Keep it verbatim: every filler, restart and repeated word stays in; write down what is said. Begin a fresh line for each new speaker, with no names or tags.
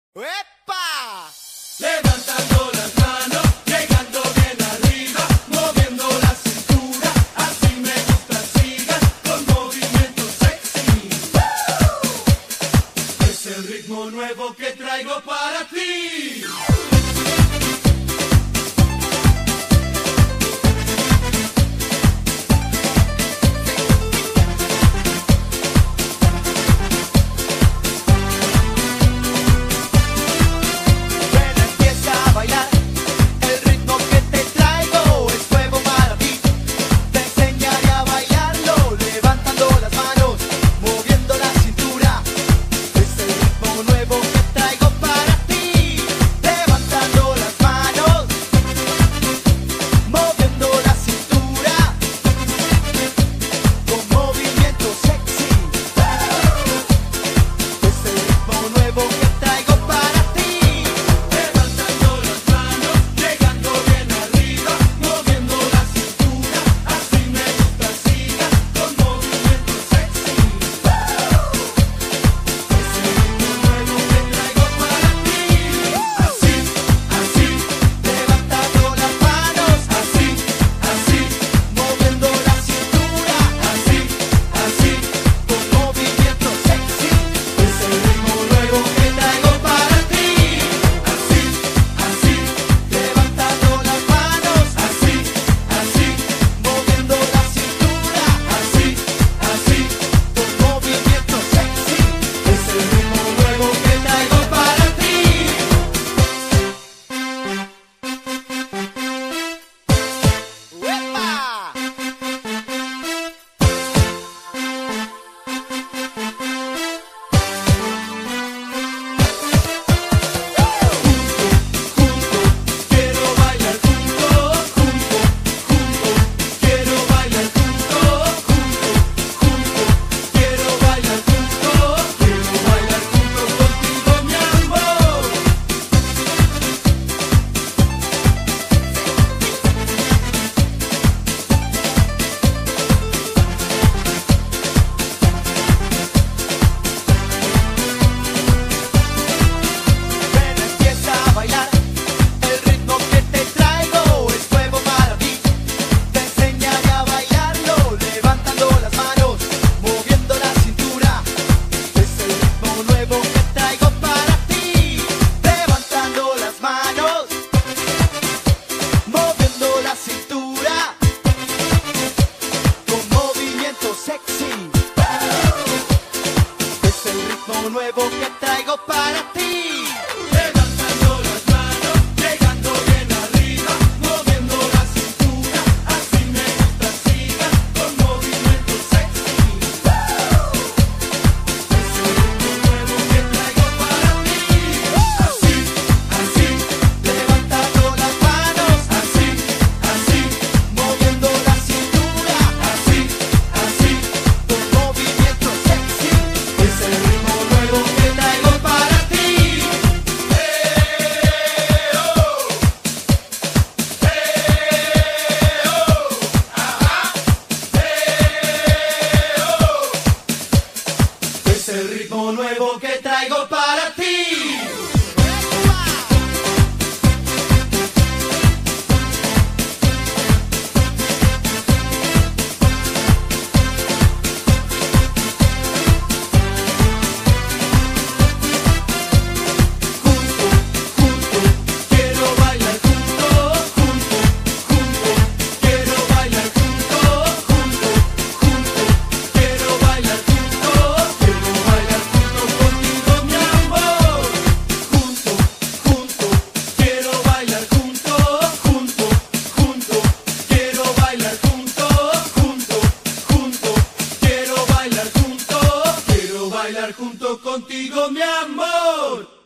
¡Epa!
Levantando las manos, llegando bien arriba, moviendo la cintura, así me gusta, sigas con movimiento sexy. ¡Woo! Es el ritmo nuevo que traigo para ti.
Nuevo que traigo para ti.
Levantando las manos, llegando bien arriba, moviendo la cintura, así me gusta, sigas con movimiento sexy. ¡Woo! Es el ritmo nuevo que traigo para ti. Así, así,
Levantando las manos,
así, así,
moviendo la cintura,
así, así.
con movimiento sexy.
Es el ritmo nuevo que traigo para ti. ¡Eh, oh! ¡Eh, oh! ¡Ajá! ¡Eh, oh! Es el ritmo nuevo que traigo para ti. Quiero bailar junto, junto, junto. Quiero bailar junto, junto, junto. Quiero bailar junto, quiero bailar junto contigo, mi amor. Junto, junto. Quiero bailar junto, junto, junto. Quiero bailar junto, junto, junto. Quiero bailar junto, quiero bailar junto contigo, mi amor.